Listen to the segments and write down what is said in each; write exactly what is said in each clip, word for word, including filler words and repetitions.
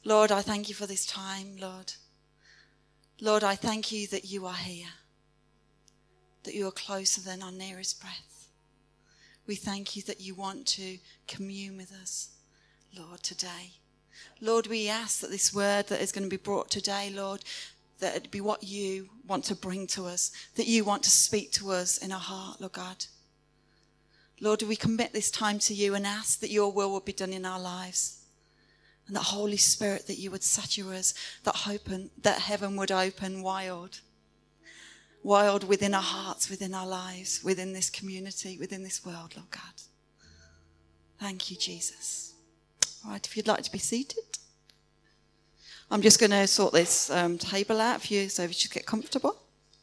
Lord, I thank you for this time, Lord. Lord, I thank you that you are here, that you are closer than our nearest breath. We thank you that you want to commune with us, Lord, today. Lord, we ask that this word that is going to be brought today, Lord, that it be what you want to bring to us, that you want to speak to us in our heart, Lord God. Lord, we commit this time to you and ask that your will will be done in our lives. And that Holy Spirit, that you would saturate us, that open, that heaven would open wild. Wild within our hearts, within our lives, within this community, within this world, Lord God. Thank you, Jesus. All right, if you'd like to be seated. I'm just going to sort this um, table out for you, so if you just get comfortable.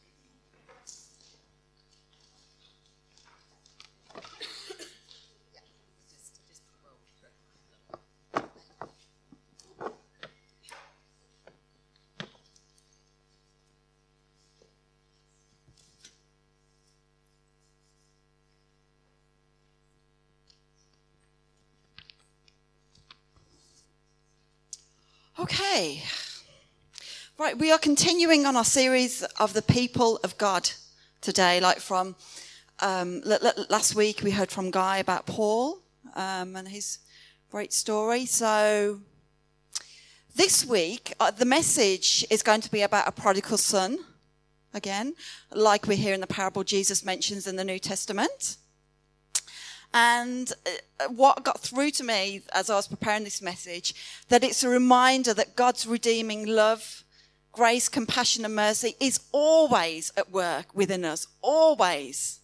Okay, right, we are continuing on our series of the people of God today. Like from um, l- l- last week, we heard from Guy about Paul um, and his great story. So this week, uh, the message is going to be about a prodigal son, again, like we hear in the parable Jesus mentions in the New Testament. And what got through to me as I was preparing this message, that it's a reminder that God's redeeming love, grace, compassion and mercy is always at work within us, always.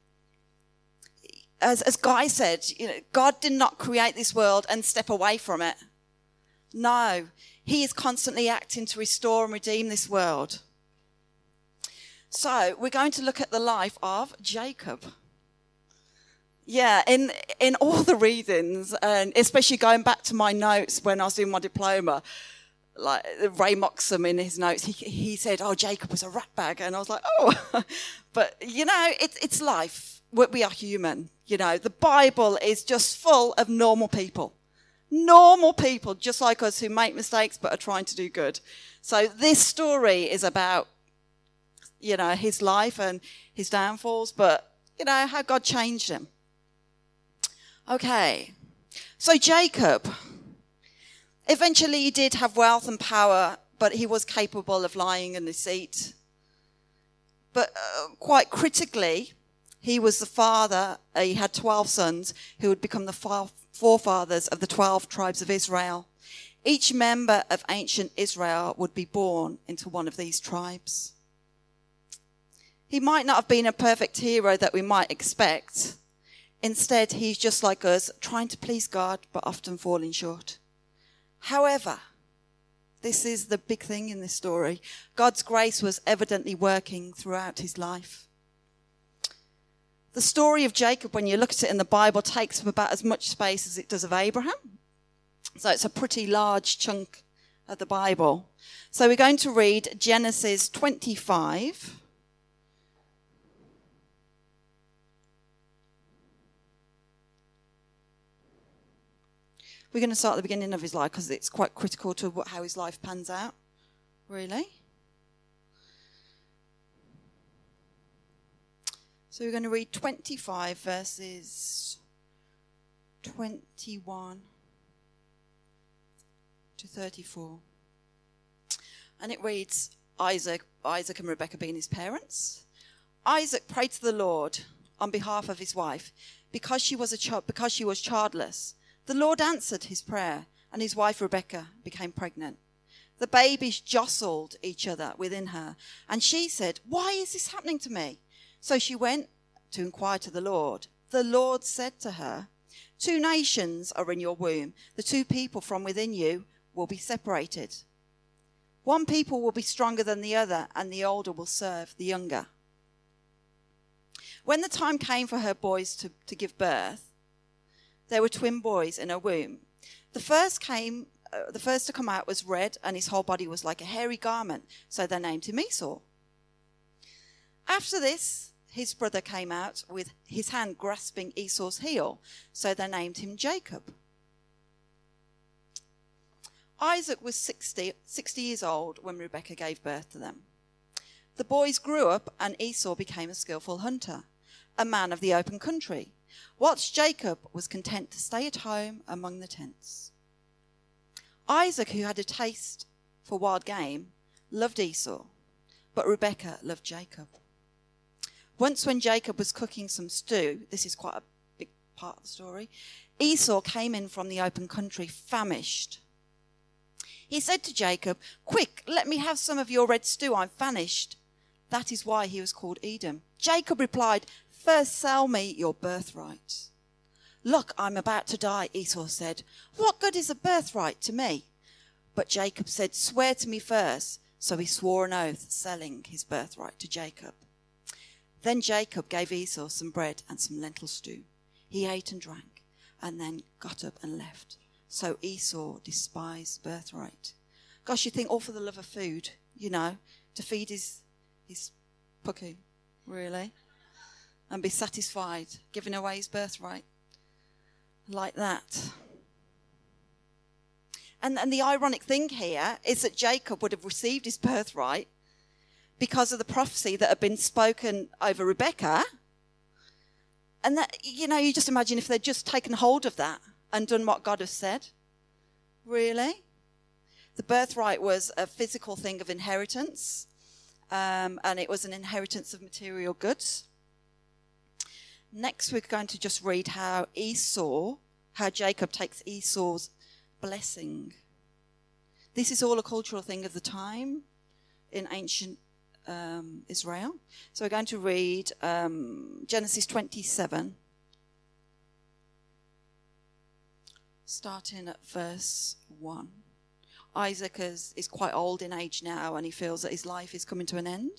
As, as Guy said, you know, God did not create this world and step away from it. No, he is constantly acting to restore and redeem this world. So we're going to look at the life of Jacob. Yeah, in in all the readings, and especially going back to my notes when I was doing my diploma, like Ray Moxham in his notes, he he said, "Oh, Jacob was a ratbag," and I was like, "Oh," but you know, it's it's life. We, we are human. You know, the Bible is just full of normal people, normal people just like us who make mistakes but are trying to do good. So this story is about, you know, his life and his downfalls, but you know how God changed him. Okay, so Jacob, eventually he did have wealth and power, but he was capable of lying and deceit. But uh, quite critically, he was the father, uh, he had twelve sons who would become the forefathers of the twelve tribes of Israel. Each member of ancient Israel would be born into one of these tribes. He might not have been a perfect hero that we might expect. Instead, he's just like us, trying to please God, but often falling short. However, this is the big thing in this story. God's grace was evidently working throughout his life. The story of Jacob, when you look at it in the Bible, takes up about as much space as it does of Abraham. So it's a pretty large chunk of the Bible. So we're going to read Genesis twenty-five. We're going to start at the beginning of his life because it's quite critical to what, how his life pans out, really. So we're going to read twenty-five verses twenty-one to thirty-four. And it reads, Isaac, Isaac and Rebekah being his parents. Isaac prayed to the Lord on behalf of his wife because she was a ch- because she was childless. The Lord answered his prayer, and his wife Rebekah became pregnant. The babies jostled each other within her, and she said, "Why is this happening to me?" So she went to inquire to the Lord. The Lord said to her, "Two nations are in your womb. The two people from within you will be separated. One people will be stronger than the other, and the older will serve the younger." When the time came for her boys to, to give birth, there were twin boys in her womb. The first came, uh, the first to come out was red, and his whole body was like a hairy garment, so they named him Esau. After this, his brother came out with his hand grasping Esau's heel, so they named him Jacob. Isaac was sixty, sixty years old when Rebekah gave birth to them. The boys grew up and Esau became a skillful hunter, a man of the open country, whilst Jacob was content to stay at home among the tents. Isaac, who had a taste for wild game, loved Esau, but Rebekah loved Jacob. Once when Jacob was cooking some stew, this is quite a big part of the story, Esau came in from the open country famished. He said to Jacob, "Quick, let me have some of your red stew, I'm famished." That is why he was called Edom. Jacob replied, "First sell me your birthright." "Look, I'm about to die," Esau said. "What good is a birthright to me?" But Jacob said, "Swear to me first." So he swore an oath, selling his birthright to Jacob. Then Jacob gave Esau some bread and some lentil stew. He ate and drank, and then got up and left. So Esau despised birthright. Gosh, you think all for the love of food, you know, to feed his his pucku, really, and be satisfied, giving away his birthright like that. And, and the ironic thing here is that Jacob would have received his birthright because of the prophecy that had been spoken over Rebekah. And that, you know, you just imagine if they'd just taken hold of that and done what God has said. Really? The birthright was a physical thing of inheritance, um, and it was an inheritance of material goods. Next, we're going to just read how Esau, how Jacob takes Esau's blessing. This is all a cultural thing of the time in ancient um, Israel. So we're going to read um, Genesis twenty-seven, starting at verse one. Isaac is, is quite old in age now, and he feels that his life is coming to an end.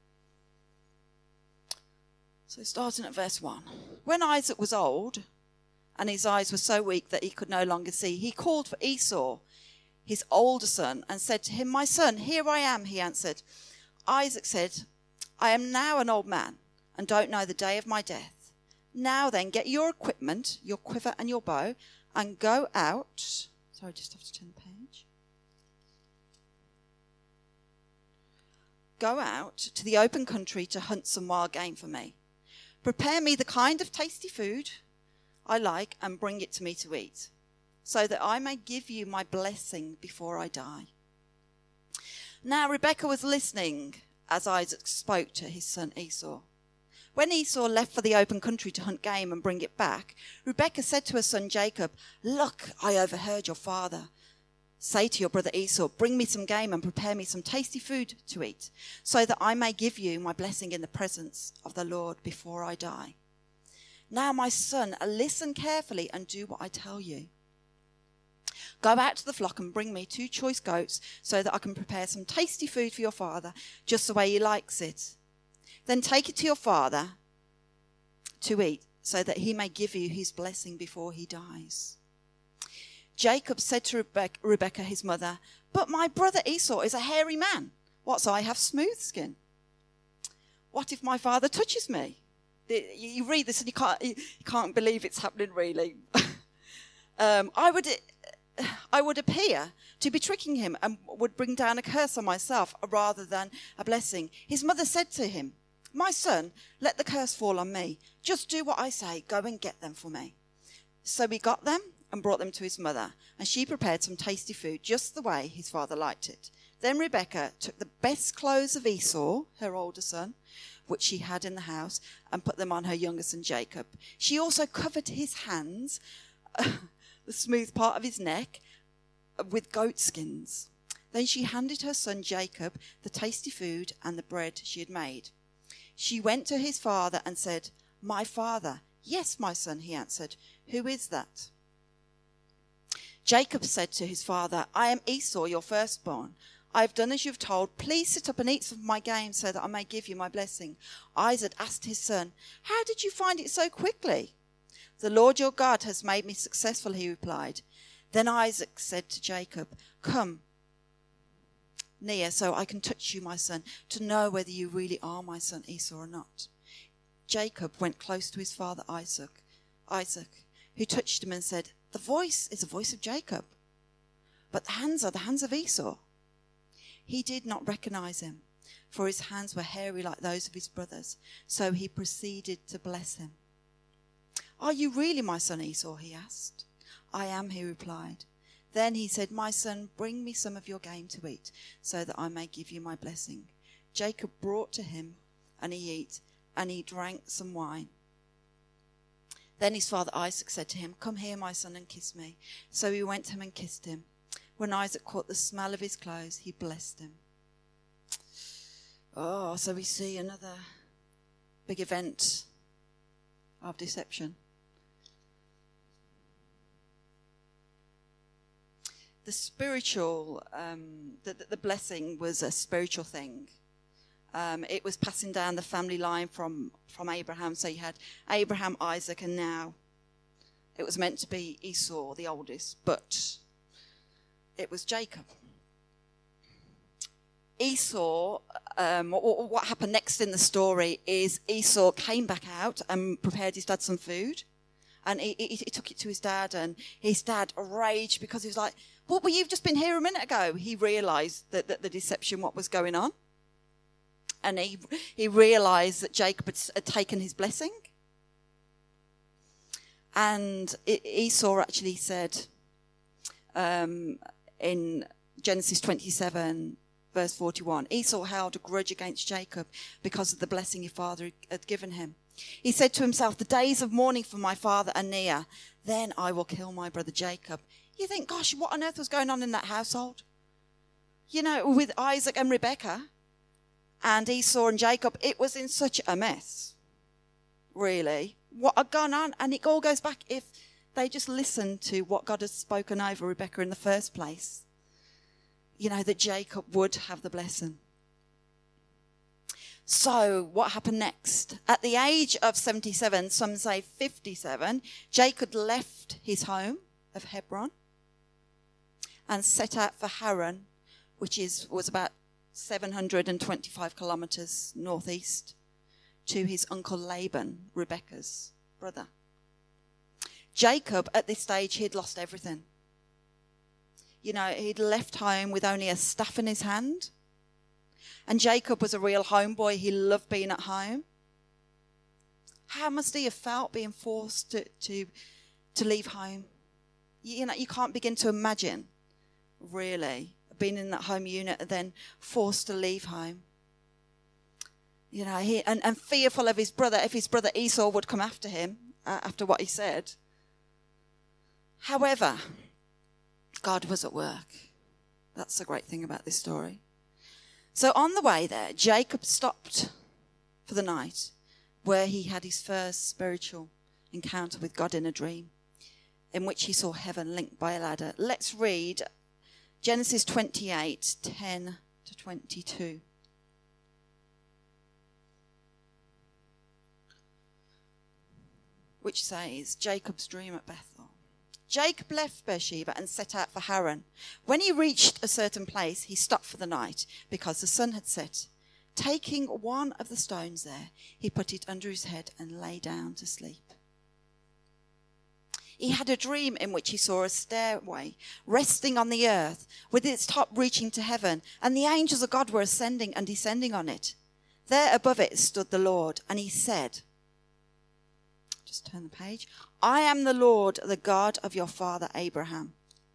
So starting at verse one. When Isaac was old, and his eyes were so weak that he could no longer see, he called for Esau, his older son, and said to him, "My son, here I am," he answered. Isaac said, "I am now an old man, and don't know the day of my death. Now then, get your equipment, your quiver and your bow, and go out." Sorry, just have to turn the page. "Go out to the open country to hunt some wild game for me. Prepare me the kind of tasty food I like and bring it to me to eat, so that I may give you my blessing before I die." Now Rebekah was listening as Isaac spoke to his son Esau. When Esau left for the open country to hunt game and bring it back, Rebekah said to her son Jacob, "Look, I overheard your father say to your brother Esau, 'Bring me some game and prepare me some tasty food to eat, so that I may give you my blessing in the presence of the Lord before I die.' Now, my son, listen carefully and do what I tell you. Go out to the flock and bring me two choice goats so that I can prepare some tasty food for your father, just the way he likes it. Then take it to your father to eat, so that he may give you his blessing before he dies." Jacob said to Rebek- Rebekah, his mother, "But my brother Esau is a hairy man, whilst I have smooth skin. What if my father touches me?" You read this and you can't, you can't believe it's happening, really. um, I would... I would appear to be tricking him and would bring down a curse on myself rather than a blessing. His mother said to him, "My son, let the curse fall on me. Just do what I say. Go and get them for me." So he got them and brought them to his mother, and she prepared some tasty food just the way his father liked it. Then Rebekah took the best clothes of Esau, her older son, which she had in the house, and put them on her younger son Jacob. She also covered his hands, the smooth part of his neck, with goat skins. Then she handed her son Jacob the tasty food and the bread she had made. She went to his father and said, "My father." "Yes, my son," he answered. "Who is that?" Jacob said to his father, "I am Esau, your firstborn. I have done as you have told. Please sit up and eat some of my game so that I may give you my blessing." Isaac asked his son, "How did you find it so quickly?" "The Lord your God has made me successful," he replied. Then Isaac said to Jacob, "Come near so I can touch you, my son, to know whether you really are my son Esau or not." Jacob went close to his father Isaac, Isaac, who touched him and said, "The voice is the voice of Jacob." but the hands are the hands of Esau. He did not recognize him, for his hands were hairy like those of his brothers. So he proceeded to bless him. Are you really my son Esau? He asked. I am, he replied. Then he said, my son, bring me some of your game to eat, so that I may give you my blessing. Jacob brought to him, and he ate, and he drank some wine. Then his father Isaac said to him, come here, my son, and kiss me. So he went to him and kissed him. When Isaac caught the smell of his clothes, he blessed him. Oh, so we see another big event of deception. The spiritual, um, the, the blessing was a spiritual thing. Um, it was passing down the family line from, from Abraham. So you had Abraham, Isaac, and now it was meant to be Esau, the oldest, but it was Jacob. Esau, um, what, what happened next in the story is Esau came back out and prepared his dad some food. And he, he, he took it to his dad, and his dad raged because he was like, what, well, you've just been here a minute ago. He realised that, that the deception, what was going on. And he he realised that Jacob had, had taken his blessing. And Esau actually said um, in Genesis twenty-seven, verse forty-one, Esau held a grudge against Jacob because of the blessing his father had given him. He said to himself, the days of mourning for my father are near. Then I will kill my brother Jacob. You think, gosh, what on earth was going on in that household? You know, with Isaac and Rebekah and Esau and Jacob, it was in such a mess, really. What had gone on? And it all goes back if they just listened to what God had spoken over Rebekah in the first place. You know, that Jacob would have the blessing. So what happened next? At the age of seventy-seven, some say fifty-seven, Jacob left his home of Hebron and set out for Haran, which is was about seven hundred twenty-five kilometres northeast, to his uncle Laban, Rebekah's brother. Jacob, at this stage, he'd lost everything. You know, he'd left home with only a staff in his hand. And Jacob was a real homeboy. He loved being at home. How must he have felt being forced to, to, to leave home? You know, you can't begin to imagine, really, being in that home unit and then forced to leave home. You know, he and, and fearful of his brother, if his brother Esau would come after him, uh, after what he said. However, God was at work. That's the great thing about this story. So on the way there, Jacob stopped for the night, where he had his first spiritual encounter with God in a dream, in which he saw heaven linked by a ladder. Let's read Genesis twenty-eight, ten to twenty-two. Which says, Jacob's dream at Bethel. Jacob left Beersheba and set out for Haran. When he reached a certain place, he stopped for the night because the sun had set. Taking one of the stones there, he put it under his head and lay down to sleep. He had a dream in which he saw a stairway resting on the earth with its top reaching to heaven, and the angels of God were ascending and descending on it. There above it stood the Lord, and he said, just turn the page, I am the Lord, the God of your father Abraham,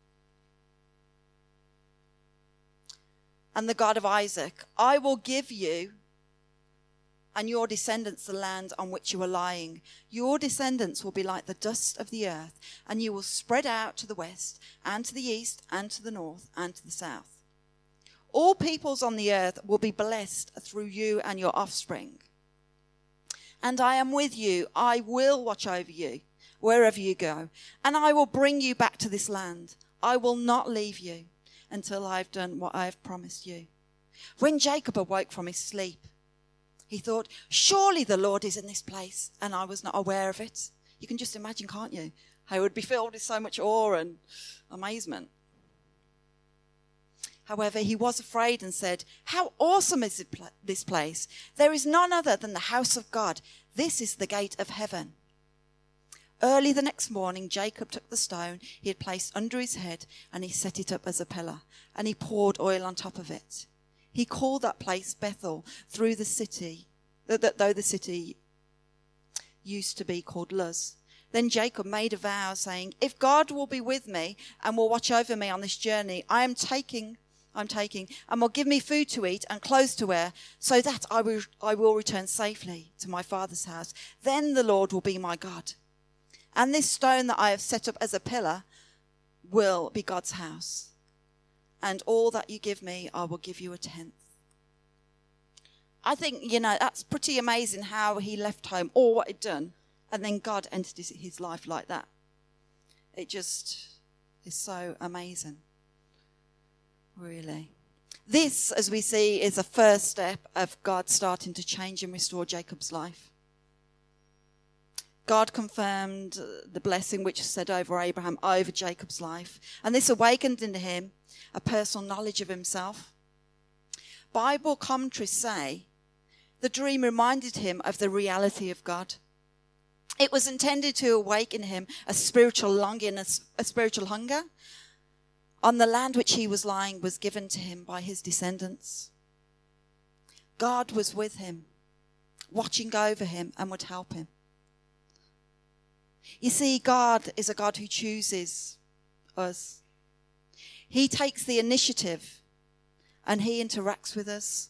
and the God of Isaac. I will give you and your descendants the land on which you are lying. Your descendants will be like the dust of the earth, and you will spread out to the west and to the east and to the north and to the south. All peoples on the earth will be blessed through you and your offspring. And I am with you. I will watch over you wherever you go, and I will bring you back to this land. I will not leave you until I have done what I have promised you. When Jacob awoke from his sleep, he thought, surely the Lord is in this place, and I was not aware of it. You can just imagine, can't you? How he would be filled with so much awe and amazement. However, he was afraid and said, how awesome is this place? There is none other than the house of God. This is the gate of heaven. Early the next morning, Jacob took the stone he had placed under his head, and he set it up as a pillar, and he poured oil on top of it. He called that place Bethel, through the city, though the city used to be called Luz. Then Jacob made a vow, saying, "If God will be with me and will watch over me on this journey, I am taking, I'm taking, and will give me food to eat and clothes to wear, so that I will, I will return safely to my father's house. Then the Lord will be my God. And this stone that I have set up as a pillar will be God's house. And all that you give me, I will give you a tenth." I think, you know, that's pretty amazing how he left home, all what he'd done, and then God entered his, his life like that. It just is so amazing, really. This, as we see, is a first step of God starting to change and restore Jacob's life. God confirmed the blessing which was said over Abraham, over Jacob's life. And this awakened in him a personal knowledge of himself. Bible commentaries say the dream reminded him of the reality of God. It was intended to awaken him a spiritual longing, a, a spiritual hunger on the land which he was lying was given to him by his descendants. God was with him, watching over him, and would help him. You see, God is a God who chooses us. He takes the initiative and he interacts with us.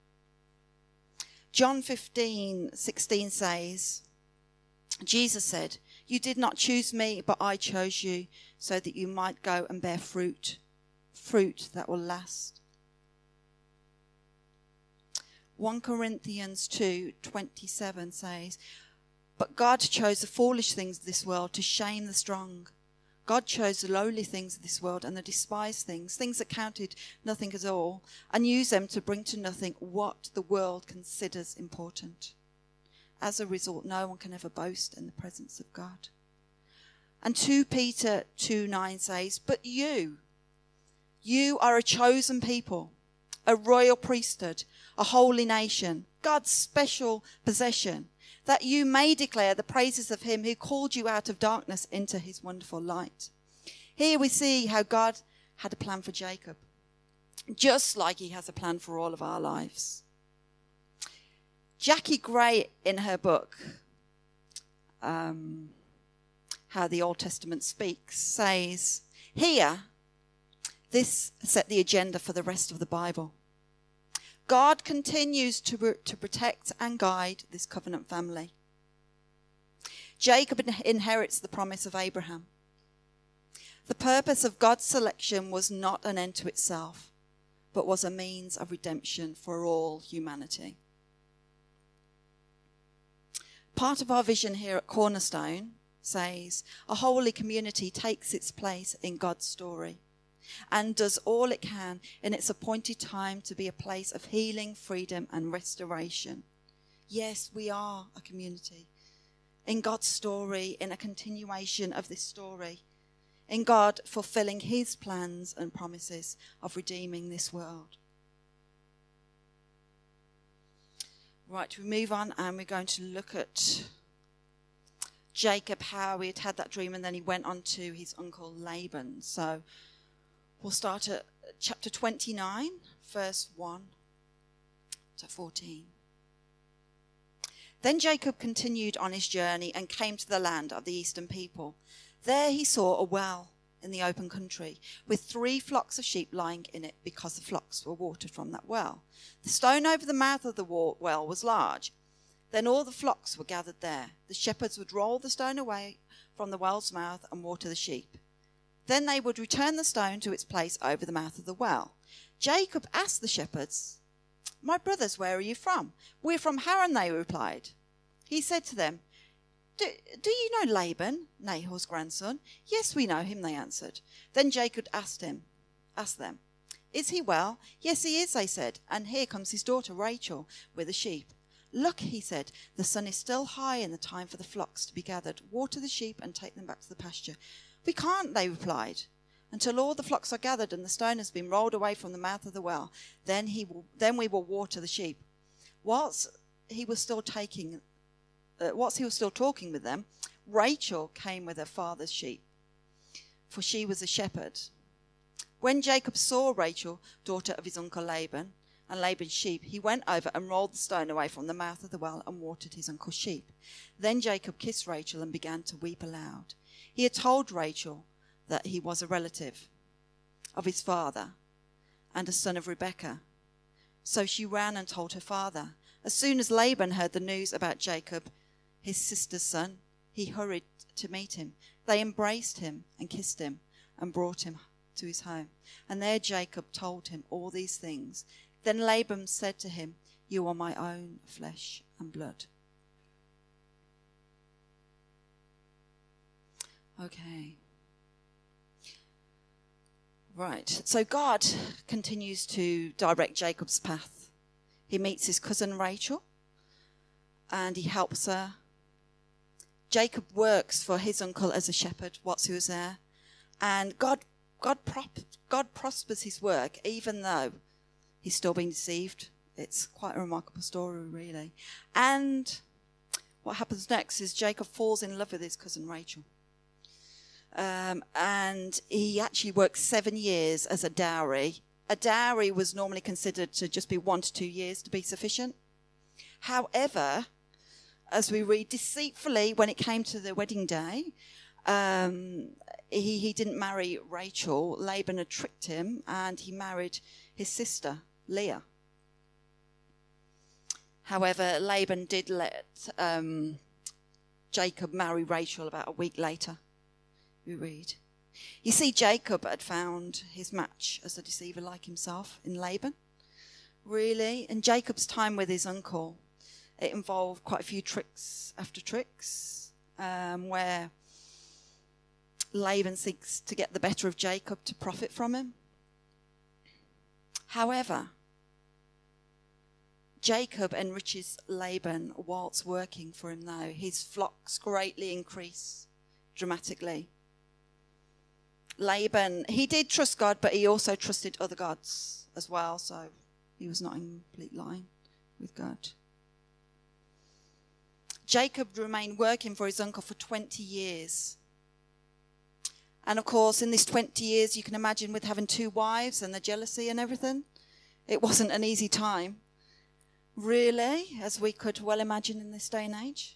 John fifteen sixteen says, Jesus said, "You did not choose me, but I chose you so that you might go and bear fruit, fruit that will last." First Corinthians two twenty-seven says, "But God chose the foolish things of this world to shame the strong. God chose the lowly things of this world and the despised things, things that counted nothing at all, and used them to bring to nothing what the world considers important. As a result, no one can ever boast in the presence of God." And Second Peter two nine says, "But you, you are a chosen people, a royal priesthood, a holy nation, God's special possession, that you may declare the praises of him who called you out of darkness into his wonderful light." Here we see how God had a plan for Jacob, just like he has a plan for all of our lives. Jackie Gray, in her book, um, How the Old Testament Speaks, says, here, this set the agenda for the rest of the Bible. God continues to, to protect and guide this covenant family. Jacob inherits the promise of Abraham. The purpose of God's selection was not an end to itself, but was a means of redemption for all humanity. Part of our vision here at Cornerstone says, a holy community takes its place in God's story and does all it can in its appointed time to be a place of healing, freedom, and restoration. Yes, we are a community in God's story, in a continuation of this story, in God fulfilling his plans and promises of redeeming this world. Right, we move on and we're going to look at Jacob, how he had had that dream, and then he went on to his uncle Laban. So we'll start at chapter twenty-nine, verse one to fourteen. Then Jacob continued on his journey and came to the land of the eastern people. There he saw a well in the open country, with three flocks of sheep lying in it, because the flocks were watered from that well. The stone over the mouth of the well was large. Then all the flocks were gathered there. The shepherds would roll the stone away from the well's mouth and water the sheep. Then they would return the stone to its place over the mouth of the well. Jacob asked the shepherds, "My brothers, where are you from?" "We're from Haran," they replied. He said to them, Do, do you know Laban, Nahor's grandson?" "Yes, we know him," they answered. Then Jacob asked him, asked them, "Is he well?" "Yes, he is," they said. "And here comes his daughter Rachel with the sheep." "Look," he said, "the sun is still high in the time for the flocks to be gathered. Water the sheep and take them back to the pasture." "We can't," they replied, "until all the flocks are gathered and the stone has been rolled away from the mouth of the well. Then he will, then we will water the sheep." Whilst he was still taking, uh, whilst he was still talking with them, Rachel came with her father's sheep, for she was a shepherd. When Jacob saw Rachel, daughter of his uncle Laban, and Laban's sheep, he went over and rolled the stone away from the mouth of the well and watered his uncle's sheep. Then Jacob kissed Rachel and began to weep aloud. He had told Rachel that he was a relative of his father and a son of Rebekah. So she ran and told her father. As soon as Laban heard the news about Jacob, his sister's son, he hurried to meet him. They embraced him and kissed him and brought him to his home. And there Jacob told him all these things. Then Laban said to him, "You are my own flesh and blood." Okay. Right. So God continues to direct Jacob's path. He meets his cousin Rachel and he helps her. Jacob works for his uncle as a shepherd, whilst he was there. And God God, prop, God prospers his work, even though he's still being deceived. It's quite a remarkable story, really. And what happens next is Jacob falls in love with his cousin Rachel. Um, and he actually works seven years as a dowry. A dowry was normally considered to just be one to two years to be sufficient. However, as we read, deceitfully, when it came to the wedding day, um, he, he didn't marry Rachel. Laban had tricked him and he married his sister, Leah. However, Laban did let um, Jacob marry Rachel about a week later, we read. You see, Jacob had found his match as a deceiver like himself in Laban, really. And Jacob's time with his uncle, it involved quite a few tricks after tricks, um, where Laban seeks to get the better of Jacob to profit from him. However, Jacob enriches Laban whilst working for him now. His flocks greatly increase dramatically. Laban, he did trust God, but he also trusted other gods as well, so he was not in complete line with God. Jacob remained working for his uncle for twenty years. And of course, in this twenty years, you can imagine with having two wives and the jealousy and everything, it wasn't an easy time, really, as we could well imagine in this day and age.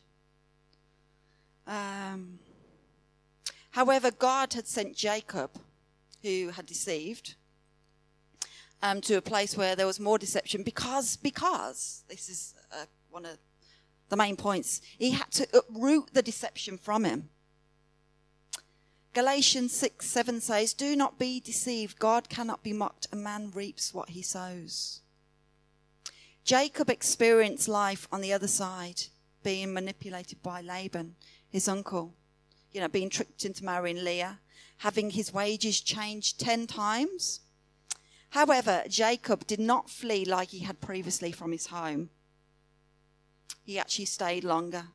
Um, however, God had sent Jacob, who had deceived, um, to a place where there was more deception because, because, this is uh, one of the main points, he had to uproot the deception from him. Galatians six seven says, "Do not be deceived. God cannot be mocked. A man reaps what he sows." Jacob experienced life on the other side, being manipulated by Laban, his uncle, you know, being tricked into marrying Leah, having his wages changed ten times. However, Jacob did not flee like he had previously from his home. He actually stayed longer.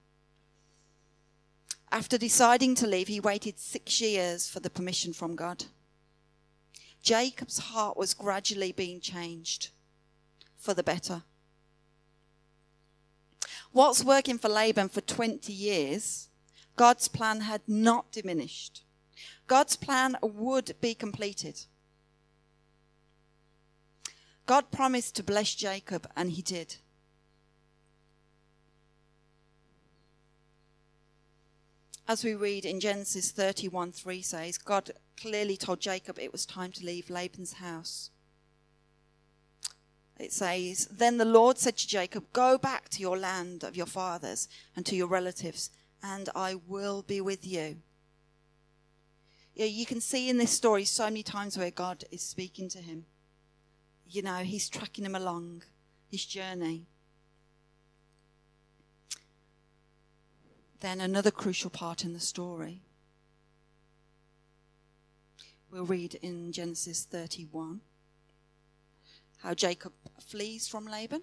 After deciding to leave, he waited six years for the permission from God. Jacob's heart was gradually being changed for the better. Whilst working for Laban for twenty years, God's plan had not diminished. God's plan would be completed. God promised to bless Jacob, and he did. As we read in Genesis thirty-one three says, God clearly told Jacob it was time to leave Laban's house. It says, "Then the Lord said to Jacob, go back to your land of your fathers and to your relatives, and I will be with you." Yeah, you can see in this story so many times where God is speaking to him. You know, he's tracking him along his journey. Then another crucial part in the story. We'll read in Genesis thirty-one how Jacob flees from Laban.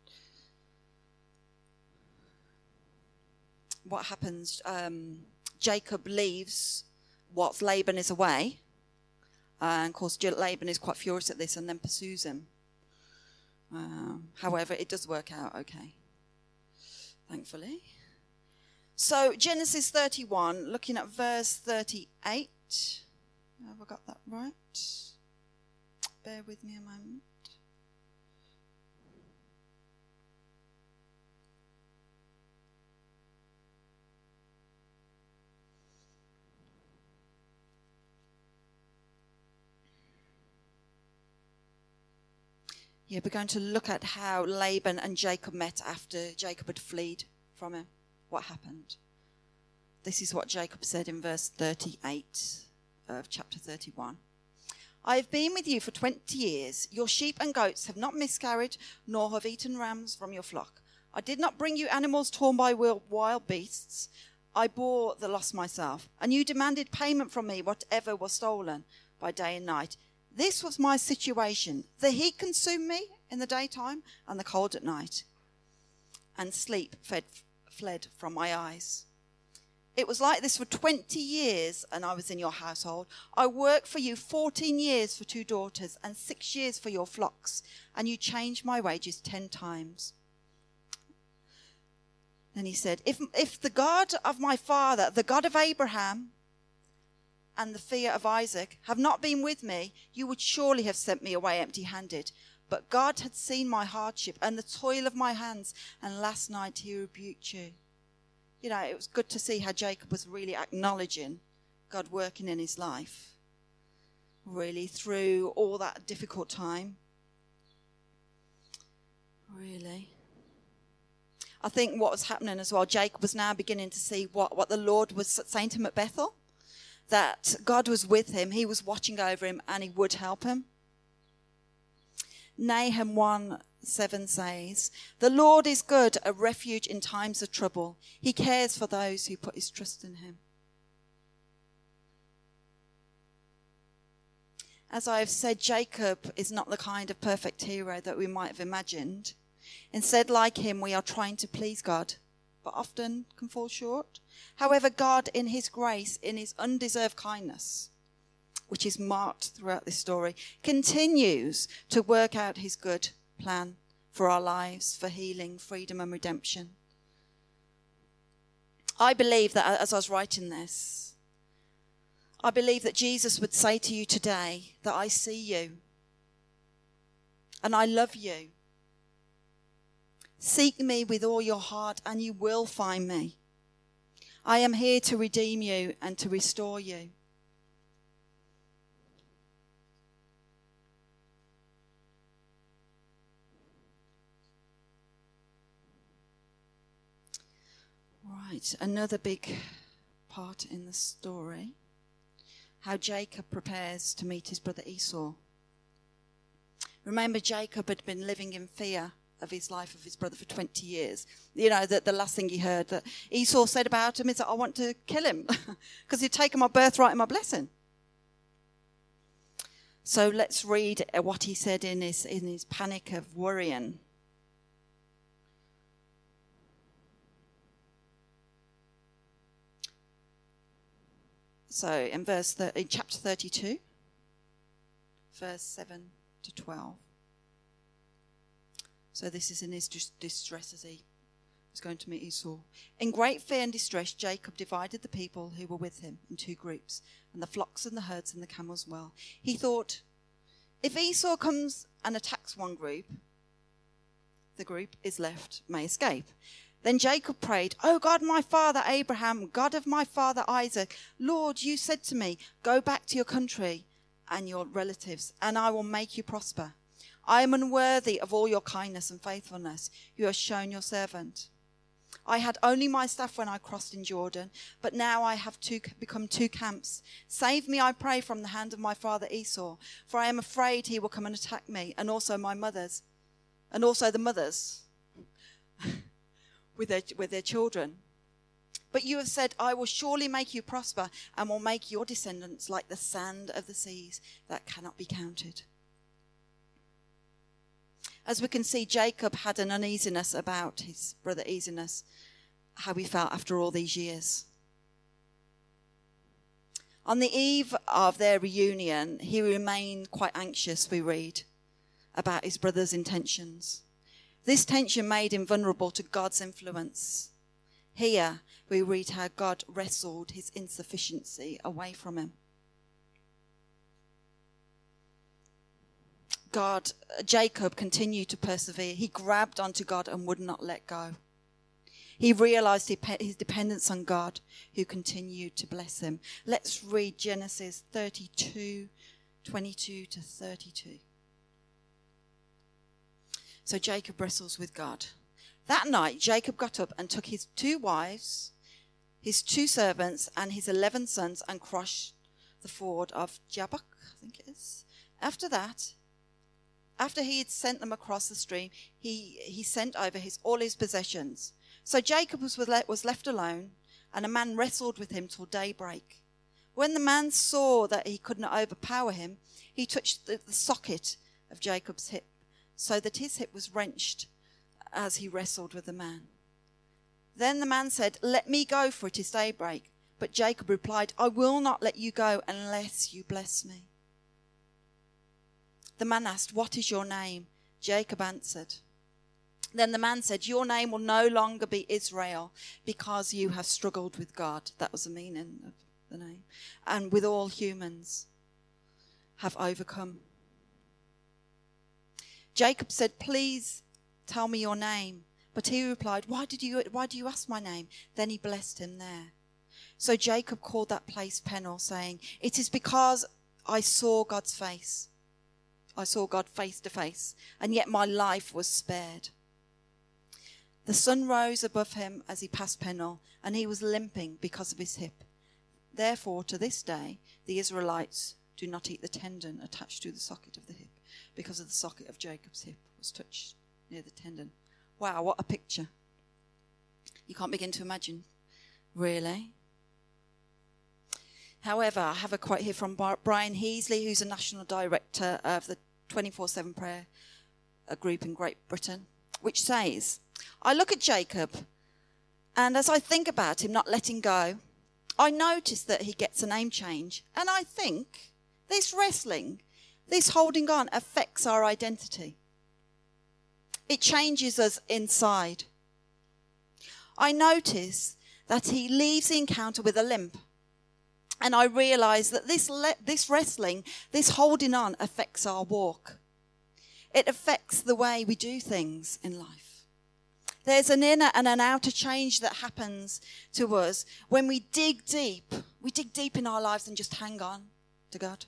What happens? Um, Jacob leaves whilst Laban is away. Uh, and of course, Laban is quite furious at this and then pursues him. Um, however, it does work out okay, thankfully. So Genesis thirty-one, looking at verse thirty-eight. Have I got that right? Bear with me a moment. Yeah, we're going to look at how Laban and Jacob met after Jacob had fled from him. What happened? This is what Jacob said in verse thirty-eight of chapter thirty-one. I have been with you for twenty years. Your sheep and goats have not miscarried, nor have eaten rams from your flock. I did not bring you animals torn by wild beasts. I bore the loss myself, and you demanded payment from me, whatever was stolen, by day and night. This was my situation. The heat consumed me in the daytime, and the cold at night, and sleep fed, fled from my eyes. It was like this for twenty years, and I was in your household. I worked for you fourteen years for two daughters, and six years for your flocks, and you changed my wages ten times. Then he said, if, if the God of my father, the God of Abraham, and the fear of Isaac have not been with me, you would surely have sent me away empty-handed. But God had seen my hardship and the toil of my hands, and last night he rebuked you. You know, it was good to see how Jacob was really acknowledging God working in his life, really, through all that difficult time. Really. I think what was happening as well, Jacob was now beginning to see what, what the Lord was saying to him at Bethel. That God was with him, he was watching over him, and he would help him. Nahum one seven says, the Lord is good, a refuge in times of trouble. He cares for those who put his trust in him. As I have said, Jacob is not the kind of perfect hero that we might have imagined. Instead, like him, we are trying to please God, but often can fall short. However, God, in his grace, in his undeserved kindness, which is marked throughout this story, continues to work out his good plan for our lives, for healing, freedom and redemption. I believe that as I was writing this, I believe that Jesus would say to you today that I see you and I love you. Seek me with all your heart and you will find me. I am here to redeem you and to restore you. Right, another big part in the story, how Jacob prepares to meet his brother Esau. Remember, Jacob had been living in fear of his life of his brother for twenty years. You know, that the last thing he heard that Esau said about him is that I want to kill him because he'd taken my birthright and my blessing. So let's read what he said in his in his panic of worrying. So in verse th- in chapter thirty-two, verse seven to twelve. So this is in his distress as he was going to meet Esau. In great fear and distress, Jacob divided the people who were with him in two groups, and the flocks and the herds and the camels well. He thought, if Esau comes and attacks one group, the group is left may escape. Then Jacob prayed, O God, my father Abraham, God of my father Isaac, Lord, you said to me, go back to your country and your relatives, and I will make you prosper. I am unworthy of all your kindness and faithfulness you have shown your servant. I had only my staff when I crossed in Jordan, but now I have two, become two camps. Save me, I pray, from the hand of my father Esau, for I am afraid he will come and attack me, and also my mothers, and also the mothers with their, with their children. But you have said, I will surely make you prosper, and will make your descendants like the sand of the seas that cannot be counted. As we can see, Jacob had an uneasiness about his brother Esau, how he felt after all these years. On the eve of their reunion, he remained quite anxious, we read, about his brother's intentions. This tension made him vulnerable to God's influence Here we read how God wrestled his insufficiency away from him. God, Jacob continued to persevere. He grabbed onto God and would not let go. He realized his dependence on God, who continued to bless him. Let's read Genesis thirty-two, twenty-two to thirty-two. So Jacob wrestles with God. That night, Jacob got up and took his two wives, his two servants, and his eleven sons and crossed the ford of Jabbok, I think it is. After that, after he had sent them across the stream, he, he sent over his all his possessions. So Jacob was, was left alone, and a man wrestled with him till daybreak. When the man saw that he could not overpower him, he touched the, the socket of Jacob's hip, so that his hip was wrenched as he wrestled with the man. Then the man said, "Let me go, for it is daybreak." But Jacob replied, "I will not let you go unless you bless me." The man asked, "What is your name?" Jacob answered. Then the man said, "Your name will no longer be Israel, because you have struggled with God." That was the meaning of the name. "And with all humans have overcome." Jacob said, "Please tell me your name." But he replied, Why did you, why do you ask my name? Then he blessed him there. So Jacob called that place Peniel, saying, "It is because I saw God's face. I saw God face to face, and yet my life was spared." The sun rose above him as he passed Peniel, and he was limping because of his hip. Therefore, to this day, the Israelites do not eat the tendon attached to the socket of the hip, because of the socket of Jacob's hip was touched near the tendon. Wow, what a picture. You can't begin to imagine, really. However, I have a quote here from Brian Heasley, who's a national director of the twenty-four seven prayer group in Great Britain, which says, "I look at Jacob, and as I think about him not letting go, I notice that he gets a name change, and I think this wrestling, this holding on, affects our identity. It changes us inside. I notice that he leaves the encounter with a limp, and I realize that this le- this wrestling, this holding on, affects our walk. It affects the way we do things in life. There's an inner and an outer change that happens to us when we dig deep. We dig deep in our lives and just hang on to God.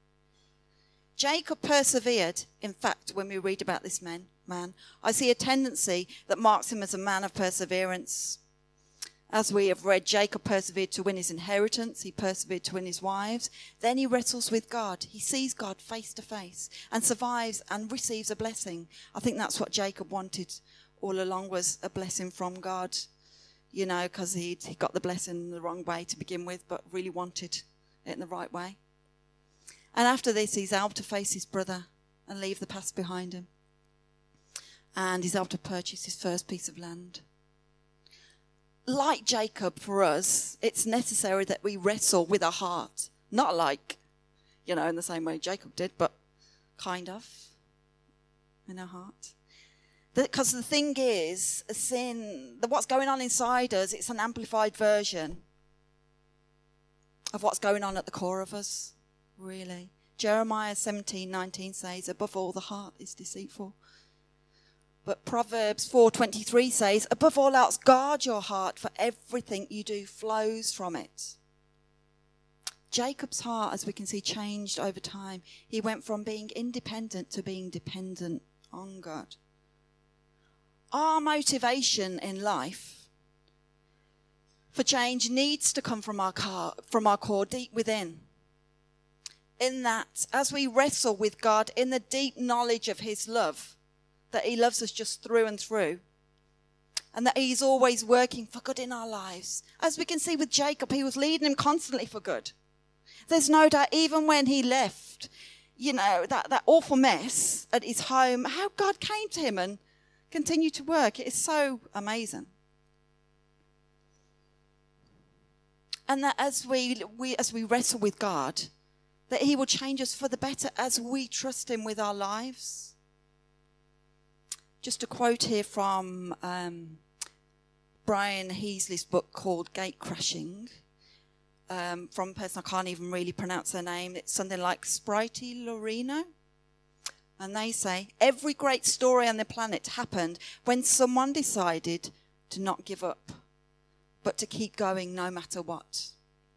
Jacob persevered. In fact, when we read about this man, man, I see a tendency that marks him as a man of perseverance. As we have read, Jacob persevered to win his inheritance. He persevered to win his wives. Then he wrestles with God. He sees God face to face and survives and receives a blessing. I think that's what Jacob wanted all along, was a blessing from God, you know, because he he got the blessing the wrong way to begin with, but really wanted it in the right way. And after this, he's able to face his brother and leave the past behind him. And he's able to purchase his first piece of land. Like Jacob, for us, it's necessary that we wrestle with our heart. Not like, you know, in the same way Jacob did, but kind of in our heart. Because the thing is, sin, the, what's going on inside us, it's an amplified version of what's going on at the core of us, really. Jeremiah seventeen nineteen says, "Above all, the heart is deceitful." But Proverbs four twenty-three says, "Above all else, guard your heart, for everything you do flows from it." Jacob's heart, as we can see, changed over time. He went from being independent to being dependent on God. Our motivation in life for change needs to come from our car, from our core, deep within. In that, as we wrestle with God in the deep knowledge of his love, that he loves us just through and through, and that he's always working for good in our lives. As we can see with Jacob, he was leading him constantly for good. There's no doubt, even when he left, you know, that, that awful mess at his home, how God came to him and continued to work. It is so amazing. And that as we, we as we wrestle with God, that he will change us for the better as we trust him with our lives. Just a quote here from um, Brian Heasley's book called Gate Crashing, um, from a person I can't even really pronounce their name. It's something like Sprity Lorino. And they say, every great story on the planet happened when someone decided to not give up, but to keep going no matter what.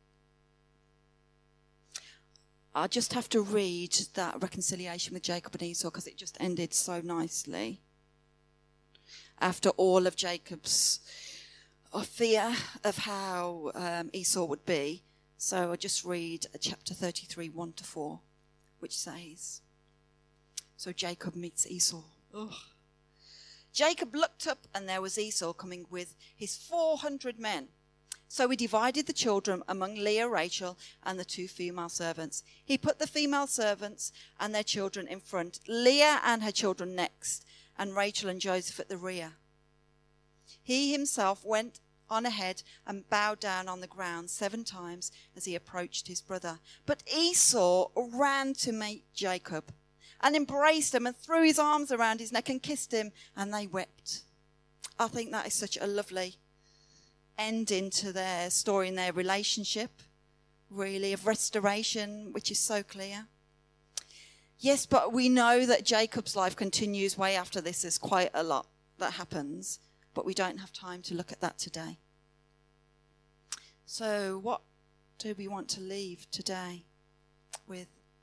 I just have to read that reconciliation with Jacob and Esau because it just ended so nicely. After all of Jacob's fear of how um, Esau would be. So I'll just read chapter thirty-three, one to four, which says, so Jacob meets Esau. Ugh. Jacob looked up and there was Esau coming with his four hundred men. So he divided the children among Leah, Rachel, and the two female servants. He put the female servants and their children in front, Leah and her children next, and Rachel and Joseph at the rear. He himself went on ahead and bowed down on the ground seven times as he approached his brother. But Esau ran to meet Jacob and embraced him and threw his arms around his neck and kissed him, and they wept. I think that is such a lovely ending to their story and their relationship, really, of restoration, which is so clear. Yes, but we know that Jacob's life continues way after this. There's quite a lot that happens, but we don't have time to look at that today. So what do we want to leave today with?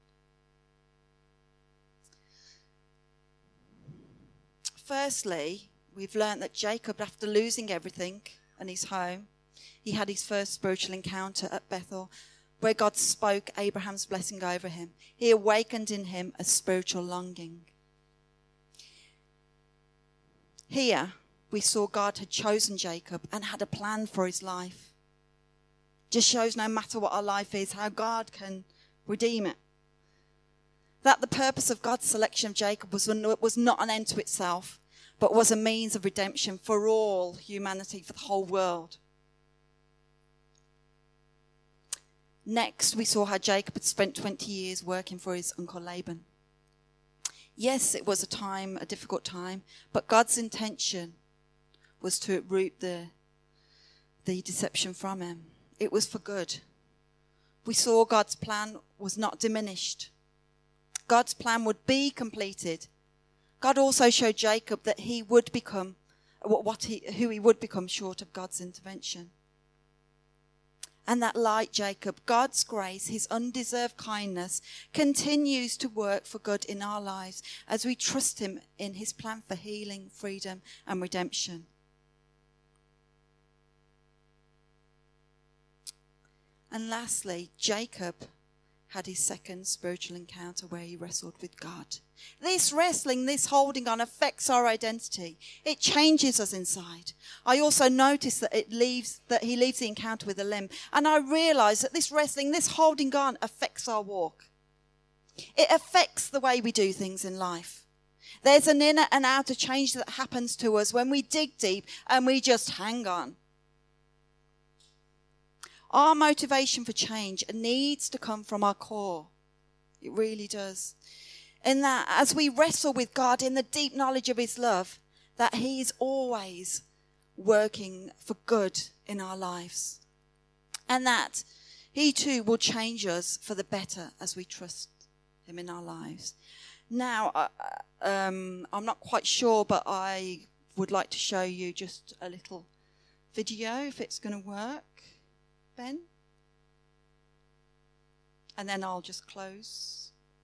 Firstly, we've learned that Jacob, after losing everything and his home, he had his first spiritual encounter at Bethel, where God spoke Abraham's blessing over him. He awakened in him a spiritual longing. Here, we saw God had chosen Jacob and had a plan for his life. Just shows no matter what our life is, how God can redeem it. That the purpose of God's selection of Jacob was, was not an end to itself, but was a means of redemption for all humanity, for the whole world. Next, we saw how Jacob had spent twenty years working for his uncle Laban. Yes, it was a time, a difficult time, but God's intention was to uproot the, the deception from him. It was for good. We saw God's plan was not diminished. God's plan would be completed. God also showed Jacob that he would become what he, who he would become short of God's intervention. And that, like Jacob, God's grace, his undeserved kindness, continues to work for good in our lives as we trust him in his plan for healing, freedom, and redemption. And lastly, Jacob had his second spiritual encounter where he wrestled with God. This wrestling, this holding on affects our identity. It changes us inside. I also notice that it leaves, that he leaves the encounter with a limb. And I realize that this wrestling, this holding on affects our walk. It affects the way we do things in life. There's an inner and outer change that happens to us when we dig deep and we just hang on. Our motivation for change needs to come from our core. It really does. In that, as we wrestle with God in the deep knowledge of his love, that he is always working for good in our lives. And that he too will change us for the better as we trust him in our lives. Now, uh, um, I'm not quite sure, but I would like to show you just a little video, if it's going to work. Ben? And then I'll just close.